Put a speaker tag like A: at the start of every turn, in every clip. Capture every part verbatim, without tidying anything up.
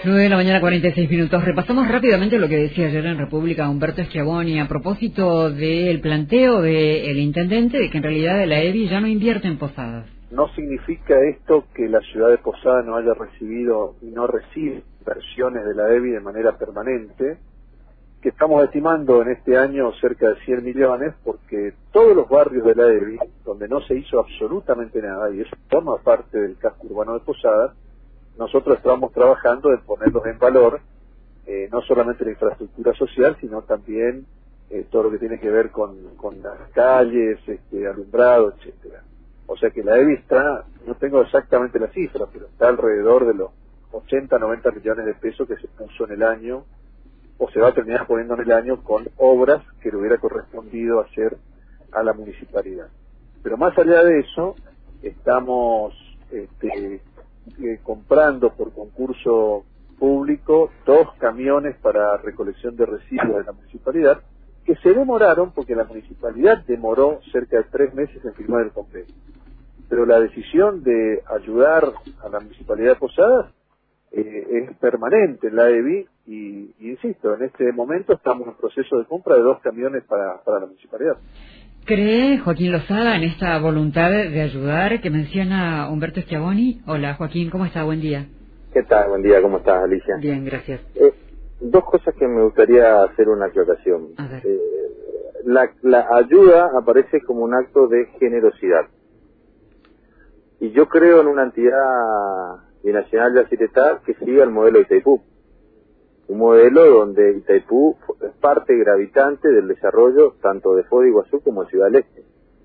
A: nueve de la mañana, cuarenta y seis minutos. Repasamos rápidamente lo que decía ayer en República Humberto Schiavoni a propósito del planteo del intendente de que en realidad la E B I ya no invierte en Posadas.
B: No significa esto que la ciudad de Posadas no haya recibido y no recibe inversiones de la E B I de manera permanente, que estamos estimando en este año cerca de cien millones, porque todos los barrios de la E B I, donde no se hizo absolutamente nada, y eso forma parte del casco urbano de Posadas, nosotros estamos trabajando en ponerlos en valor, eh, no solamente la infraestructura social, sino también eh, todo lo que tiene que ver con, con las calles, este, alumbrado, etcétera. O sea que la E B I está, no tengo exactamente la cifra, pero está alrededor de los ochenta, noventa millones de pesos que se puso en el año, o se va a terminar poniendo en el año con obras que le hubiera correspondido hacer a la municipalidad. Pero más allá de eso, estamos este, eh, comprando por concurso público dos camiones para recolección de residuos de la municipalidad, que se demoraron porque la municipalidad demoró cerca de tres meses en firmar el convenio. Pero la decisión de ayudar a la municipalidad de Posadas eh, es permanente en la E B I y, y insisto, en este momento estamos en proceso de compra de dos camiones para, para la municipalidad.
A: ¿Cree Joaquín Lozada en esta voluntad de ayudar que menciona Humberto Schiavoni? Hola Joaquín, ¿cómo está? Buen día.
C: ¿Qué tal? Buen día, ¿cómo estás, Alicia?
A: Bien, gracias.
C: Eh, dos cosas que me gustaría hacer una aclaración.
A: A ver.
C: Eh, la, la ayuda aparece como un acto de generosidad. Y yo creo en una entidad binacional de Yacyretá que siga el modelo de Itaipú. Un modelo donde Itaipú es parte gravitante del desarrollo tanto de Foz de Iguazú como de Ciudad del Este.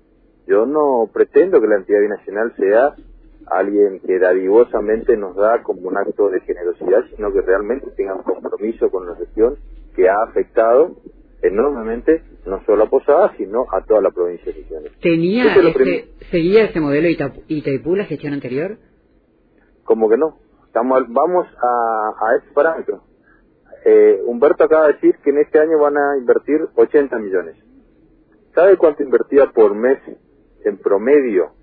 C: Yo no pretendo que la entidad binacional sea alguien que dadivosamente nos da como un acto de generosidad, sino que realmente tenga un compromiso con la región que ha afectado enormemente no solo a Posadas, sino a toda la provincia de Misiones.
A: ¿Tenía ese, ¿Seguía ese modelo Itaipú, Itaipú la gestión anterior?
C: Como que no. Estamos, vamos a, a ese parámetro. Eh, Humberto acaba de decir que en este año van a invertir ochenta millones. ¿Sabe cuánto invertía por mes en promedio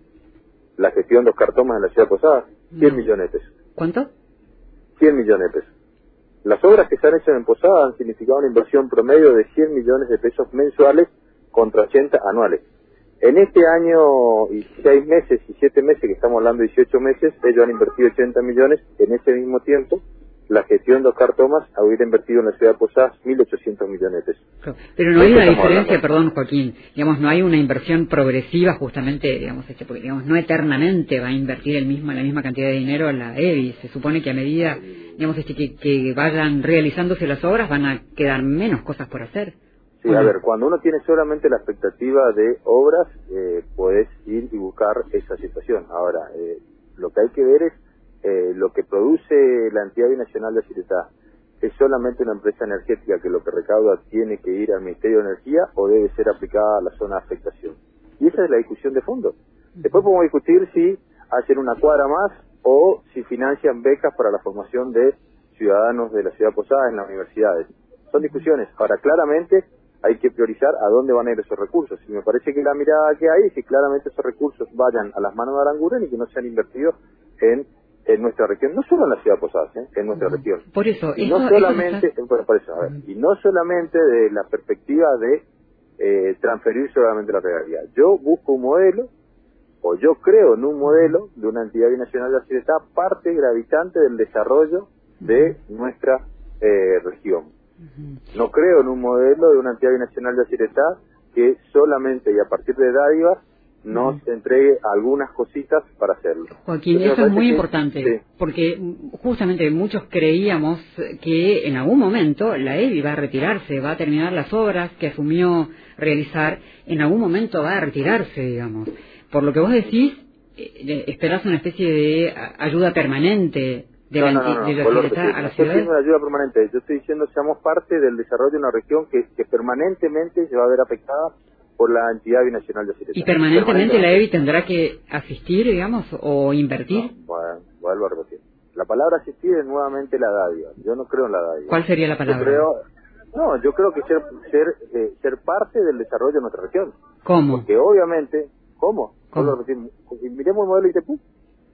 C: la gestión de Oscar Thomas en la ciudad de Posadas? cien millones de pesos.
A: ¿Cuánto?
C: cien millones de pesos. Las obras que se han hecho en Posadas han significado una inversión promedio de cien millones de pesos mensuales contra ochenta anuales. En este año y seis meses y siete meses, que estamos hablando de dieciocho meses, ellos han invertido ochenta millones. En ese mismo tiempo, la gestión de Oscar Thomas hubiera invertido en la ciudad de Posadas mil ochocientos millones de pesos.
A: Pero no hay una diferencia, perdón Joaquín, digamos, no hay una inversión progresiva justamente, digamos, este, porque digamos, no eternamente va a invertir el mismo, la misma cantidad de dinero en la E B I. Se supone que a medida, digamos, este, que, que vayan realizándose las obras van a quedar menos cosas por hacer.
C: Sí, a ver, cuando uno tiene solamente la expectativa de obras, eh, puedes ir y buscar esa situación. Ahora, eh, lo que hay que ver es eh, lo que produce la entidad binacional de Yacyretá. ¿Es solamente una empresa energética que lo que recauda tiene que ir al Ministerio de Energía o debe ser aplicada a la zona de afectación? Y esa es la discusión de fondo. Después podemos discutir si hacen una cuadra más o si financian becas para la formación de ciudadanos de la ciudad de Posadas en las universidades. Son discusiones. Ahora, claramente hay que priorizar a dónde van a ir esos recursos. Y me parece que la mirada que hay es que claramente esos recursos vayan a las manos de Aranguren y que no sean invertidos en, en nuestra región, no solo en la ciudad de Posadas, ¿eh? En nuestra uh-huh. región.
A: Por eso,
C: y
A: eso,
C: no solamente,
A: eso
C: por, por eso, a ver, uh-huh. y no solamente de la perspectiva de eh, transferir solamente la regalía. Yo busco un modelo, o yo creo en un modelo de una entidad binacional de Yacyretá, parte gravitante del desarrollo de uh-huh. nuestra eh, región. No creo en un modelo de una entidad binacional de Yacyretá que solamente y a partir de dádivas nos uh-huh. entregue algunas cositas para hacerlo.
A: Joaquín,
C: Entonces,
A: eso es muy
C: que,
A: importante,
C: sí.
A: porque justamente muchos creíamos que en algún momento la E B I va a retirarse, va a terminar las obras que asumió realizar, en algún momento va a retirarse, digamos. Por lo que vos decís, eh, esperás una especie de ayuda permanente de
C: no,
A: la,
C: no, no, no,
A: de la
C: no,
A: Yacyretá a la
C: no estoy
A: ciudad.
C: diciendo una ayuda permanente, yo estoy diciendo que seamos parte del desarrollo de una región que, que permanentemente se va a ver afectada por la entidad binacional de Yacyretá.
A: ¿Y permanentemente, permanentemente la E B I tendrá que asistir, digamos, o invertir?
C: No, bueno, vuelvo a repetir. La palabra asistir es nuevamente la dádiva. Yo no creo en la dádiva.
A: ¿Cuál sería la palabra?
C: Yo creo, no, yo creo que ser ser eh, ser parte del desarrollo de nuestra región.
A: ¿Cómo?
C: Porque obviamente, ¿cómo?
A: ¿Cómo?
C: Vuelvo a repetir, miremos el modelo I T P U.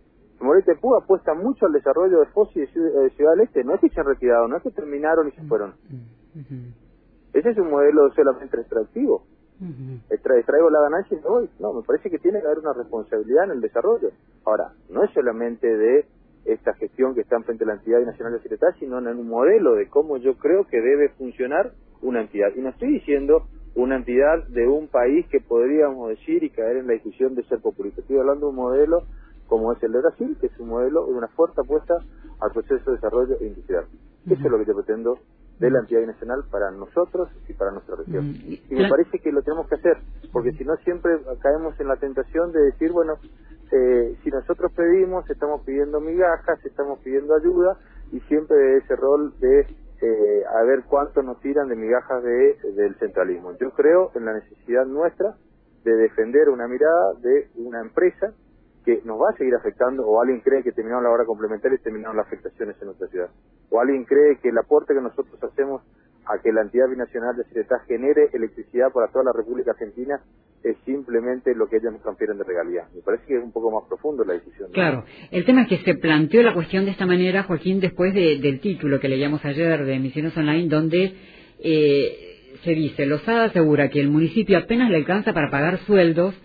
C: Morón y Itaipú apuesta mucho al desarrollo de Foz y de Ciudad, de Ciudad del Este. No es que se han retirado, no es que terminaron y se fueron. Uh-huh. Ese es un modelo solamente extractivo. Uh-huh. Extra, extraigo la ganancia y me voy. No, me parece que tiene que haber una responsabilidad en el desarrollo. Ahora, no es solamente de esta gestión que está frente a la entidad nacional de Yacyretá, sino en un modelo de cómo yo creo que debe funcionar una entidad. Y no estoy diciendo una entidad de un país que podríamos decir y caer en la discusión de ser populista. Estoy hablando de un modelo como es el de Brasil, que es un modelo de una fuerte apuesta al proceso de desarrollo industrial. Uh-huh. Eso es lo que yo pretendo de la entidad nacional para nosotros y para nuestra región. Uh-huh. Y me parece que lo tenemos que hacer, porque si no siempre caemos en la tentación de decir, bueno, eh, si nosotros pedimos, estamos pidiendo migajas, estamos pidiendo ayuda, y siempre de ese rol de eh, a ver cuánto nos tiran de migajas de, del centralismo. Yo creo en la necesidad nuestra de defender una mirada de una empresa que nos va a seguir afectando, o alguien cree que terminaron la hora complementaria y terminaron las afectaciones en nuestra ciudad, o alguien cree que el aporte que nosotros hacemos a que la entidad binacional de Yacyretá genere electricidad para toda la República Argentina es simplemente lo que ellos nos transfieren de regalía. Me parece que es un poco más profundo la decisión, ¿no?
A: Claro, el tema es que se planteó la cuestión de esta manera, Joaquín, después de, del título que leíamos ayer de Emisiones Online, donde eh, se dice, Lozada asegura que el municipio apenas le alcanza para pagar sueldos,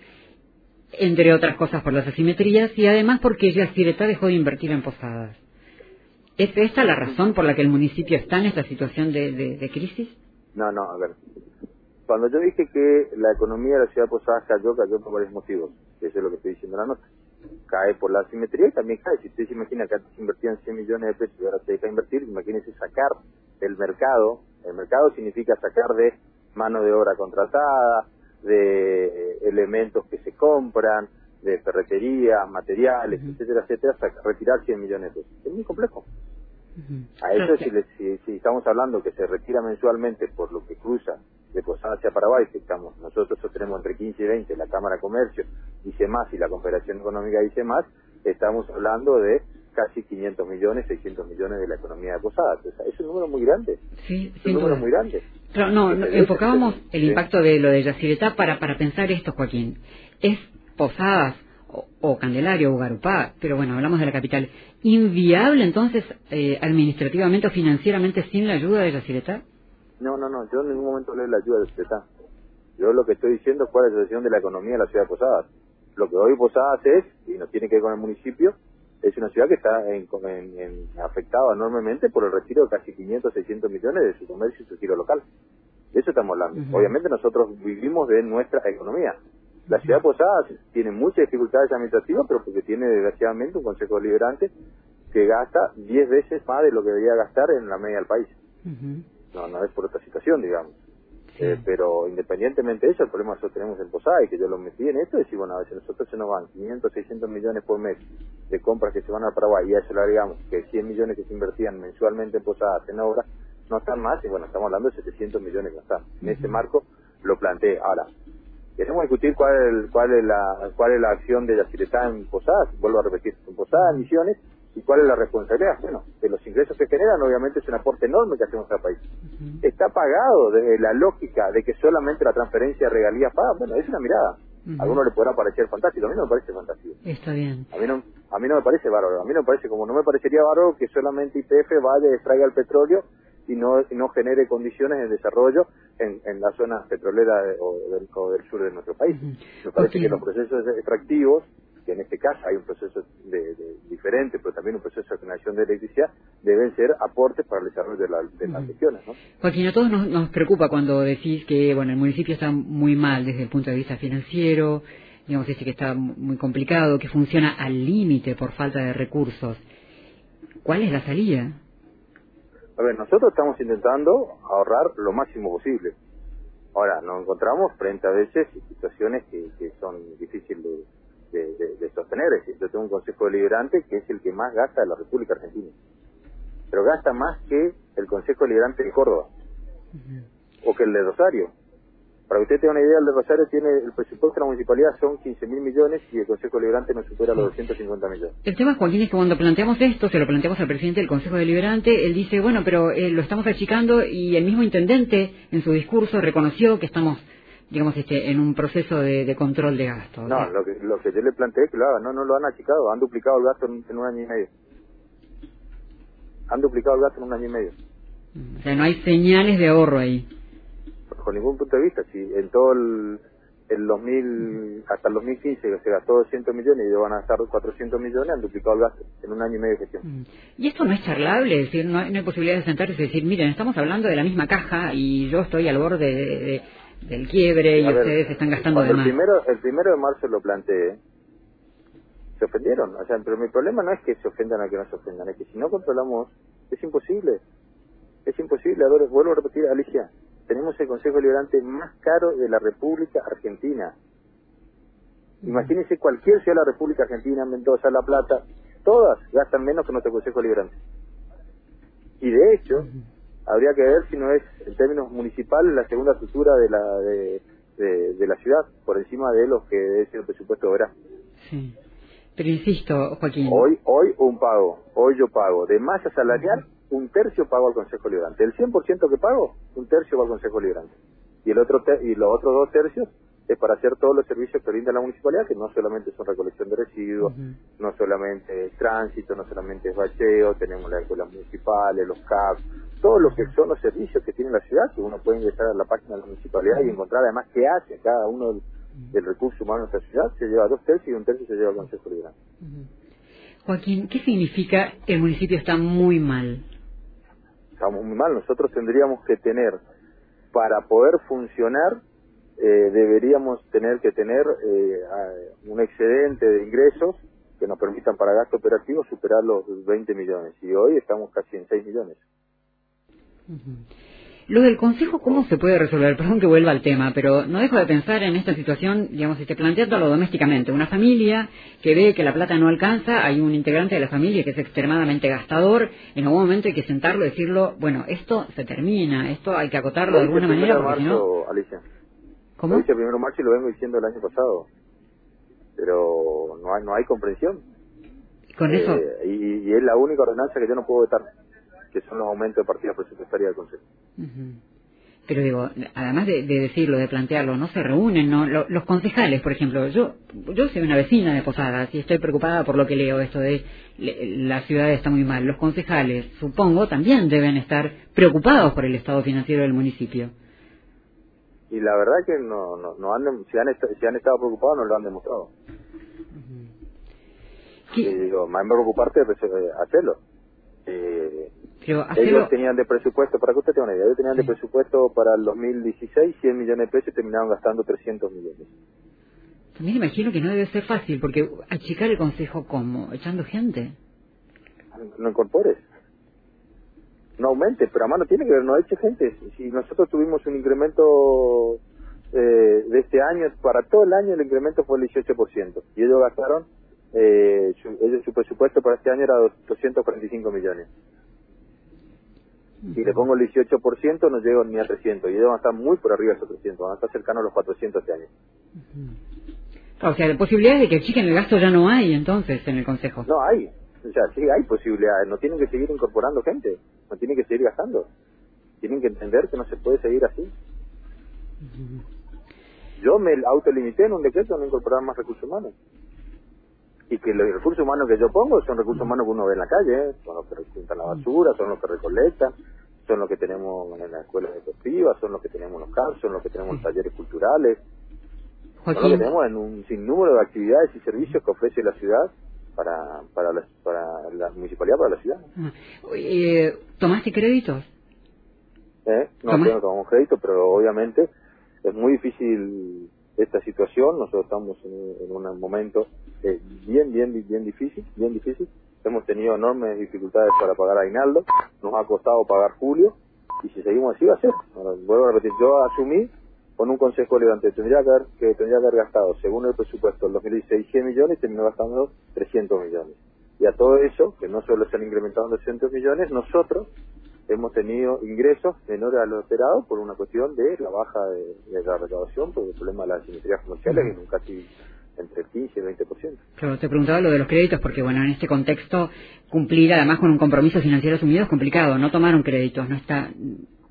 A: entre otras cosas por las asimetrías, y además porque Yacyretá dejó de invertir en Posadas. ¿Es esta la razón por la que el municipio está en esta situación de, de, de crisis?
C: No, no, a ver. Cuando yo dije que la economía de la ciudad de Posadas cayó, cayó por varios motivos. Eso es lo que estoy diciendo en la nota. Cae por la asimetría y también cae. Si usted se imagina que antes invertían cien millones de pesos y ahora se deja invertir, imagínese sacar del mercado. El mercado significa sacar de mano de obra contratada, de elementos que se compran, de ferretería, materiales, uh-huh. etcétera, etcétera, hasta retirar cien millones de pesos. Es muy complejo. Uh-huh. A eso, si, le, si, si estamos hablando que se retira mensualmente por lo que cruza de Posadas hacia Paraguay, que estamos, nosotros tenemos entre quince y veinte, la Cámara de Comercio dice más y la Confederación Económica dice más, estamos hablando de casi quinientos millones, seiscientos millones de la economía de Posadas. O sea, es un número muy grande.
A: Sí,
C: es un número duda. muy grande.
A: Claro, no, no enfocábamos el sí. impacto de lo de Yacyretá para, para pensar esto, Joaquín. ¿Es Posadas o, o Candelaria o Garupá, pero bueno, hablamos de la capital, inviable entonces eh, administrativamente o financieramente sin la ayuda de Yacyretá?
C: No, no, no, yo en ningún momento hablé de la ayuda de Yacyretá. Yo lo que estoy diciendo es cuál es la situación de la economía de la ciudad de Posadas. Lo que hoy Posadas es, y no tiene que ver con el municipio, es una ciudad que está en, en, en, afectada enormemente por el retiro de casi quinientos, seiscientos millones de su comercio y su giro local. De eso estamos hablando. Uh-huh. Obviamente nosotros vivimos de nuestra economía. La ciudad de Posadas tiene muchas dificultades administrativas, pero porque tiene desgraciadamente un consejo deliberante que gasta diez veces más de lo que debería gastar en la media del país. Uh-huh. No, no es por otra situación, digamos. Sí. Eh, pero independientemente de eso, el problema que nosotros tenemos en Posadas, y que yo lo metí en esto, es decir, bueno, a veces nosotros se nos van quinientos, seiscientos millones por mes de compras que se van a Paraguay, y a eso le agregamos que cien millones que se invertían mensualmente en Posadas en obras, no están más, y bueno, estamos hablando de setecientos millones que no están. En uh-huh. ese marco lo planteé. Ahora, queremos discutir cuál es, el, cuál es la cuál es la acción de Yacyretá en Posadas, vuelvo a repetir, en Posadas, Misiones, y cuál es la responsabilidad. Bueno, de los ingresos que generan, obviamente es un aporte enorme que hacemos al país. Uh-huh. Está pagado de la lógica de que solamente la transferencia de regalías paga. Bueno, es una mirada. Uh-huh. A algunos le podrá parecer fantástico, a mí no me parece fantástico.
A: Está bien.
C: A mí no, a mí no me parece bárbaro, a mí no me parece, como no me parecería bárbaro que solamente Y P F vaya y extraiga el petróleo y no, y no genere condiciones de desarrollo en, en la zona petrolera de, o, del, o del sur de nuestro país. Uh-huh. Me parece okay. que los procesos extractivos, que en este caso hay un proceso de, de, diferente, pero también un proceso de generación de electricidad, deben ser aportes para el desarrollo de, la, de uh-huh. las regiones, ¿no?
A: Joaquín, a todos nos, nos preocupa cuando decís que bueno el municipio está muy mal desde el punto de vista financiero, digamos, dice que está muy complicado, que funciona al límite por falta de recursos. ¿Cuál es la salida?
C: A ver, nosotros estamos intentando ahorrar lo máximo posible. Ahora, nos encontramos frente a veces situaciones que, que son difíciles de, de, de, de sostener. Es decir, yo tengo un consejo deliberante que es el que más gasta de la República Argentina. Pero gasta más que el consejo deliberante de Córdoba. Uh-huh. O que el de Rosario. Para que usted tenga una idea, el de Rosario tiene el presupuesto de la municipalidad son quince mil millones y el Consejo Deliberante no supera los doscientos cincuenta millones.
A: El tema, Joaquín, es que cuando planteamos esto, se lo planteamos al presidente del Consejo Deliberante, él dice, bueno, pero eh, lo estamos achicando, y el mismo intendente en su discurso reconoció que estamos digamos, este, en un proceso de, de control de gastos.
C: No,
A: ¿sí?
C: lo que, lo que yo le planteé es que lo hagan, no, no lo han achicado, han duplicado el gasto en, en un año y medio. Han duplicado el gasto en un año y medio.
A: O sea, no hay señales de ahorro ahí.
C: Con ningún punto de vista, si en todo el, el dos mil, hasta el dos mil quince se gastó doscientos millones y ellos van a gastar cuatrocientos millones, han duplicado el gasto en un año y medio de gestión.
A: ¿Y esto no es charlable? Es decir, no hay, no hay posibilidad de sentarse y decir, miren, estamos hablando de la misma caja y yo estoy al borde de, de, del quiebre y
C: A ver,
A: ustedes están gastando de
C: el
A: más.
C: Primero, el primero de marzo lo planteé, se ofendieron, o sea, pero mi problema no es que se ofendan o que no se ofendan, es que si no controlamos, es imposible, es imposible. A ver, vuelvo a repetir, Alicia, tenemos el Consejo Liberante más caro de la República Argentina. Imagínense cualquier ciudad de la República Argentina, Mendoza, La Plata, todas gastan menos que nuestro Consejo Liberante. Y de hecho, habría que ver si no es, en términos municipales, la segunda estructura de la de, de, de la ciudad, por encima de los que debe ser el presupuesto de verano.
A: Sí. Pero insisto, Joaquín.
C: Hoy, hoy un pago, hoy yo pago de masa salarial, un tercio pago al Consejo Liberante. El cien por ciento que pago, un tercio va al Consejo Liberante. Y el otro ter y los otros dos tercios es para hacer todos los servicios que brinda la municipalidad, que no solamente son recolección de residuos, uh-huh. no solamente es tránsito, no solamente es bacheo, tenemos las escuelas municipales, los C A P, todo lo que son los servicios que tiene la ciudad, que uno puede ingresar a la página de la municipalidad y encontrar además qué hace cada uno del, del recurso humano de nuestra ciudad, se lleva dos tercios y un tercio se lleva al Consejo Liberante.
A: Uh-huh. Joaquín, ¿qué significa que el municipio está muy mal?
C: Estamos muy mal, nosotros tendríamos que tener, para poder funcionar, eh, deberíamos tener que tener eh, un excedente de ingresos que nos permitan para gasto operativo superar los veinte millones, y hoy estamos casi en seis millones.
A: Uh-huh. Lo del Consejo, ¿cómo se puede resolver? Perdón que vuelva al tema, pero no dejo de pensar en esta situación, digamos, este, planteándolo domésticamente. Una familia que ve que la plata no alcanza, hay un integrante de la familia que es extremadamente gastador, en algún momento hay que sentarlo y decirlo, bueno, esto se termina, esto hay que acotarlo de alguna manera, porque si no...
C: Alicia.
A: ¿Cómo?
C: Lo hice el primero de marzo y lo vengo diciendo el año pasado, pero no hay, no hay comprensión.
A: Con
C: eh,
A: eso...
C: Y, y es la única ordenanza que yo no puedo vetar, que son los aumentos de partidas presupuestarias del Consejo.
A: Uh-huh. Pero digo, además de, de decirlo, de plantearlo, no se reúnen, ¿no? Los, los concejales, por ejemplo, yo yo soy una vecina de Posadas y estoy preocupada por lo que leo, esto de le, la ciudad está muy mal. Los concejales, supongo, también deben estar preocupados por el estado financiero del municipio.
C: Y la verdad que no, no, no han, si, han si han estado preocupados no lo han demostrado. Uh-huh. Y digo, más me preocuparte es hacerlo. Eh,
A: Pero hacerlo...
C: Ellos tenían de presupuesto, para que usted tenga una idea, ellos tenían sí. de presupuesto para el dos mil dieciséis cien millones de pesos y terminaron gastando trescientos millones.
A: También imagino que no debe ser fácil, porque achicar el consejo, ¿cómo? ¿Echando gente?
C: No incorpores. No aumente, pero además no tiene que ver, no eche gente. Si nosotros tuvimos un incremento eh, de este año, para todo el año el incremento fue el dieciocho por ciento. Y ellos gastaron, eh, su, ellos, su presupuesto para este año era doscientos cuarenta y cinco millones. Si le pongo el dieciocho por ciento no llego ni a trescientos, y ellos van a estar muy por arriba de esos trescientos, van a estar cercanos a los cuatrocientos este año.
A: O sea, posibilidades de que achiquen el gasto ya no hay entonces en el Consejo.
C: No hay, o sea, sí hay posibilidades, no tienen que seguir incorporando gente, no tienen que seguir gastando, tienen que entender que no se puede seguir así. Uh-huh. Yo me autolimité en un decreto a no incorporar más recursos humanos. Y que los recursos humanos que yo pongo son recursos humanos que uno ve en la calle, ¿eh? Son los que juntan la basura, son los que recolectan, son los que tenemos en las escuelas deportivas, son los que tenemos en los C A R, son los que tenemos en los talleres culturales, Joaquín. Son los que tenemos en un sinnúmero de actividades y servicios que ofrece la ciudad para para la, para la municipalidad, para la ciudad.
A: Eh, ¿Tomaste créditos?
C: ¿Eh? No, yo no tomamos crédito, pero obviamente es muy difícil esta situación. Nosotros estamos en, en un momento eh, bien, bien, bien difícil, bien difícil. Hemos tenido enormes dificultades para pagar aguinaldo, nos ha costado pagar julio, y si seguimos así va a ser. Ahora, vuelvo a repetir, yo asumí con un consejo liberante, tendría que haber, que tendría que haber gastado, según el presupuesto del dos mil dieciséis, cien millones, y terminó gastando trescientos millones. Y a todo eso, que no solo se han incrementado en doscientos millones, nosotros hemos tenido ingresos menores a lo esperado por una cuestión de la baja de, de la recaudación, por el problema de las asimetrías comerciales, que es un casi entre el quince y el veinte por ciento.
A: Claro, te preguntaba lo de los créditos porque, bueno, en este contexto, cumplir además con un compromiso financiero asumido es complicado. No tomaron créditos, no está...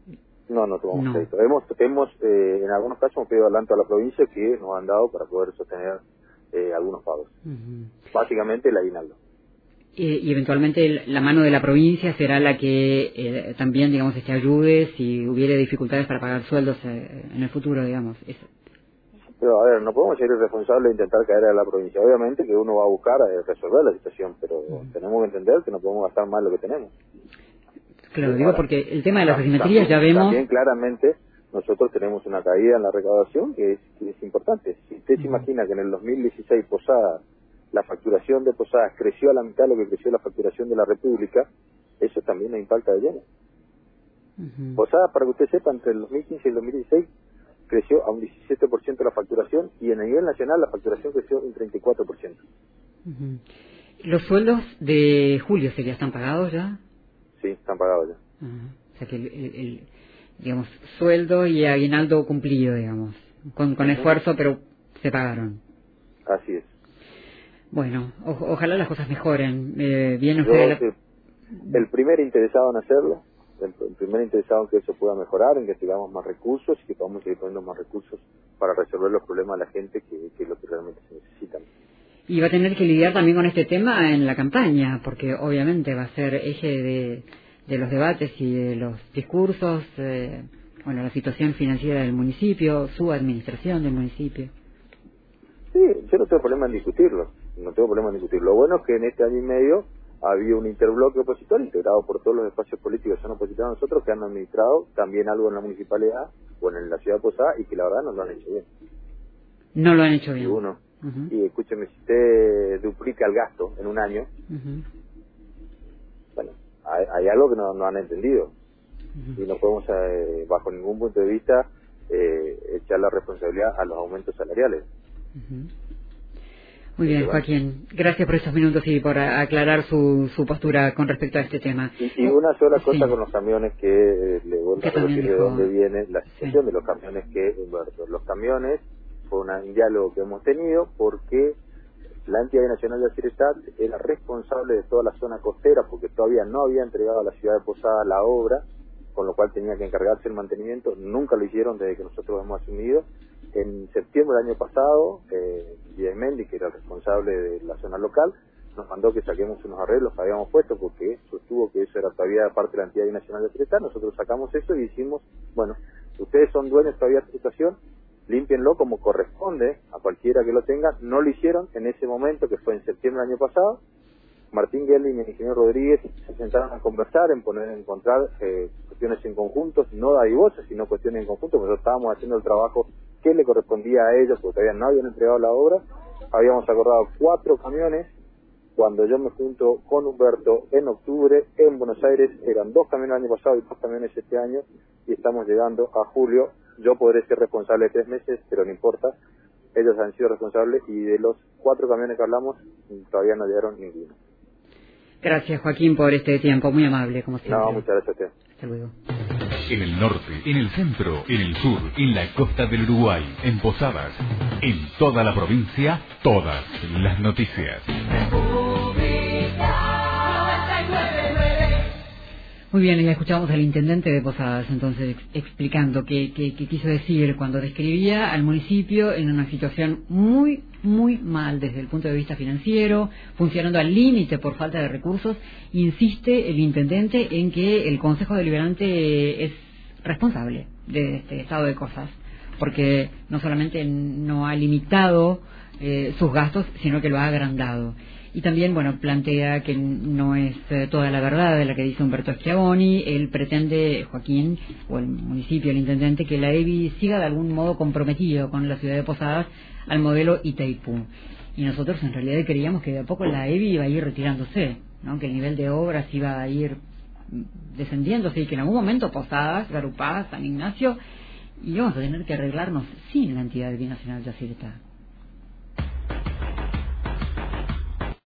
C: No, no tomamos
A: No.
C: crédito. Hemos, hemos eh, en algunos casos hemos pedido adelanto a la provincia que nos han dado para poder sostener eh, algunos pagos.
A: Uh-huh.
C: Básicamente el aguinaldo.
A: Eh, y eventualmente el, la mano de la provincia será la que eh, también, digamos, este, ayude si hubiere dificultades para pagar sueldos eh, en el futuro, digamos. Eso.
C: Pero, a ver, no podemos ser irresponsables de intentar caer a la provincia. Obviamente que uno va a buscar eh, resolver la situación, pero uh-huh. tenemos que entender que no podemos gastar más lo que tenemos.
A: Claro,
C: Sí,
A: digo
C: ahora,
A: porque el tema de las
C: también,
A: asimetrías ya vemos...
C: También claramente nosotros tenemos una caída en la recaudación que es, que es importante. Si usted uh-huh. se imagina que en el dos mil dieciséis Posadas, la facturación de Posadas creció a la mitad de lo que creció la facturación de la República, eso también nos impacta de lleno. Uh-huh. Posadas, para que usted sepa, entre el dos mil quince y el dos mil dieciséis creció a un diecisiete por ciento la facturación y en el nivel nacional la facturación creció un treinta y cuatro por ciento.
A: Uh-huh. ¿Los sueldos de julio ya están pagados ya?
C: Sí, están pagados ya.
A: Uh-huh. O sea que el, el, el, digamos, sueldo y aguinaldo cumplido, digamos, con, con uh-huh. esfuerzo, pero se pagaron.
C: Así es.
A: Bueno, o, ojalá las cosas mejoren. Eh, bien
C: Yo,
A: usted...
C: el, el primer interesado en hacerlo, el, el primer interesado en que eso pueda mejorar, en que tengamos más recursos y que podamos seguir poniendo más recursos para resolver los problemas de la gente, que, que es lo que realmente se necesitan.
A: Y va a tener que lidiar también con este tema en la campaña, porque obviamente va a ser eje de, de los debates y de los discursos, eh, bueno, la situación financiera del municipio, su administración del municipio.
C: Sí, yo no tengo problema en discutirlo, no tengo problema en discutirlo. Lo bueno es que en este año y medio había un interbloque opositor integrado por todos los espacios políticos que son opositores a nosotros, que han administrado también algo en la municipalidad o en la ciudad de Posadas y que la verdad no lo han hecho bien.
A: No lo han hecho bien.
C: Y uno,
A: uh-huh.
C: y escúcheme, si usted duplica el gasto en un año,
A: uh-huh.
C: bueno, hay, hay algo que no, no han entendido. Uh-huh. Y no podemos, eh, bajo ningún punto de vista, eh, echar la responsabilidad a los aumentos salariales.
A: Uh-huh. Muy bien, Joaquín. Gracias por estos minutos y por aclarar su, su postura con respecto a este tema.
C: Y, y una sola cosa
A: sí.
C: con los camiones que eh, le vuelvo a repetir de dónde viene la situación sí. de los camiones que Humberto. Los camiones fue una, un diálogo que hemos tenido porque la entidad nacional de Acirestad era responsable de toda la zona costera porque todavía no había entregado a la ciudad de Posada la obra, con lo cual tenía que encargarse el mantenimiento. Nunca lo hicieron desde que nosotros hemos asumido. En septiembre del año pasado, eh, Mendy, que era el responsable de la zona local, nos mandó que saquemos unos arreglos que habíamos puesto porque sostuvo que eso era todavía parte de la entidad nacional de Acirestad. Nosotros sacamos eso y dijimos, bueno, ustedes son dueños todavía de esta situación, límpienlo como corresponde a cualquiera que lo tenga. No lo hicieron en ese momento, que fue en septiembre del año pasado. Martín Gelling y el ingeniero Rodríguez se sentaron a conversar, en poner, en encontrar eh, cuestiones en conjunto, no dadivosos, sino cuestiones en conjunto, porque nosotros estábamos haciendo el trabajo que le correspondía a ellos, porque todavía no habían entregado la obra. Habíamos acordado cuatro camiones. Cuando yo me junto con Humberto en octubre en Buenos Aires, eran dos camiones el año pasado y dos camiones este año, y estamos llegando a julio. Yo podré ser responsable de tres meses, pero no importa. Ellos han sido responsables y de los cuatro camiones que hablamos, todavía no llegaron ninguno.
A: Gracias, Joaquín, por este tiempo, muy amable, como siempre.
C: No, muchas gracias a usted.
A: Hasta luego.
D: En el norte, en el centro, en el sur, en la costa del Uruguay, en Posadas, en toda la provincia, todas las noticias.
A: Muy bien, ya escuchamos al intendente de Posadas, entonces, ex- explicando qué, qué, qué quiso decir cuando describía al municipio en una situación muy, muy mal desde el punto de vista financiero, funcionando al límite por falta de recursos. Insiste el intendente en que el Consejo Deliberante es responsable de este estado de cosas, porque no solamente no ha limitado eh, sus gastos, sino que lo ha agrandado. Y también, bueno, plantea que no es eh, toda la verdad de la que dice Humberto Schiavoni. Él pretende, Joaquín, o el municipio, el intendente, que la E B I siga de algún modo comprometido con la ciudad de Posadas al modelo Itaipú. Y nosotros en realidad creíamos que de a poco la E B I iba a ir retirándose, ¿no? Que el nivel de obras iba a ir descendiéndose y que en algún momento Posadas, Garupá, San Ignacio íbamos a tener que arreglarnos sin la entidad binacional de Acirestad.